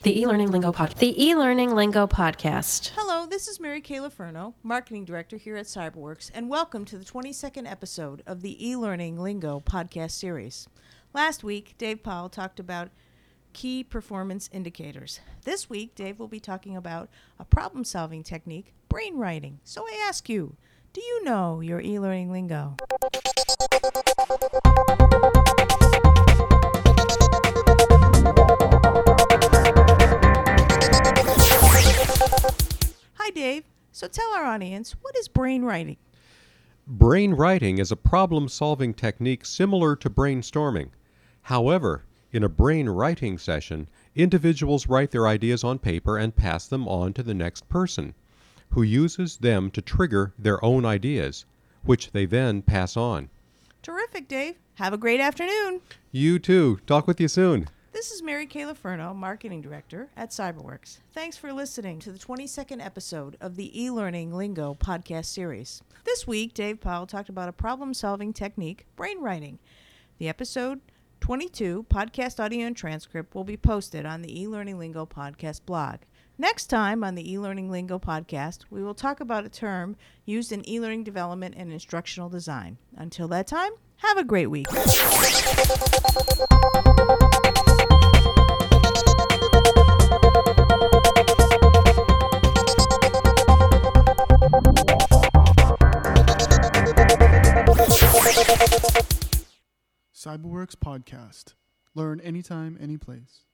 The e-learning lingo podcast. Hello, this is Mary Kay Laferno, Marketing Director here at Cyberworks, and welcome to the 22nd episode of the e-learning lingo podcast series. Last week, Dave Powell talked about key performance indicators. This week, Dave will be talking about a problem-solving technique, brainwriting. So I ask you, do you know your e-learning lingo? Hi, Dave. So tell our audience, what is brainwriting? Brainwriting is a problem-solving technique similar to brainstorming. However, in a brainwriting session, individuals write their ideas on paper and pass them on to the next person, who uses them to trigger their own ideas, which they then pass on. Terrific, Dave. Have a great afternoon. You too. Talk with you soon. This is Mary Kay Laferno, Marketing Director at Cyberworks. Thanks for listening to the 22nd episode of the e-learning lingo podcast series. This week, Dave Powell talked about a problem-solving technique, brainwriting. The episode 22 podcast audio and transcript will be posted on the e-learning lingo podcast blog. Next time on the e-learning lingo podcast, we will talk about a term used in e-learning development and instructional design. Until that time, have a great week. Cyberworks Podcast. Learn anytime, any place.